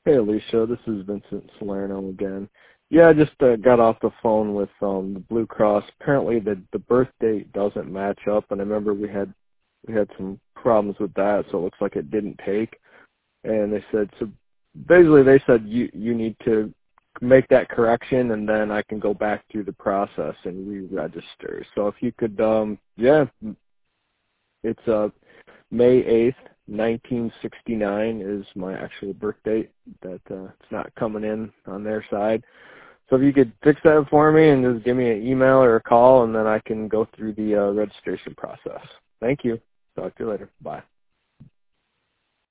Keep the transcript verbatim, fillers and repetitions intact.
Hey Alicia, this is Vincent Salerno again. Yeah, I just uh, got off the phone with um, the Blue Cross. Apparently the the birth date doesn't match up, and I remember we had we had some problems with that, so it looks like it didn't take. And they said so. Basically, they said you you need to make that correction, and then I can go back through the process and re-register. So if you could, um, yeah, it's uh May eighth, nineteen sixty-nine is my actual birth date. That uh, it's not coming in on their side. So if you could fix that for me and just give me an email or a call, and then I can go through the uh, registration process. Thank you. Talk to you later. Bye.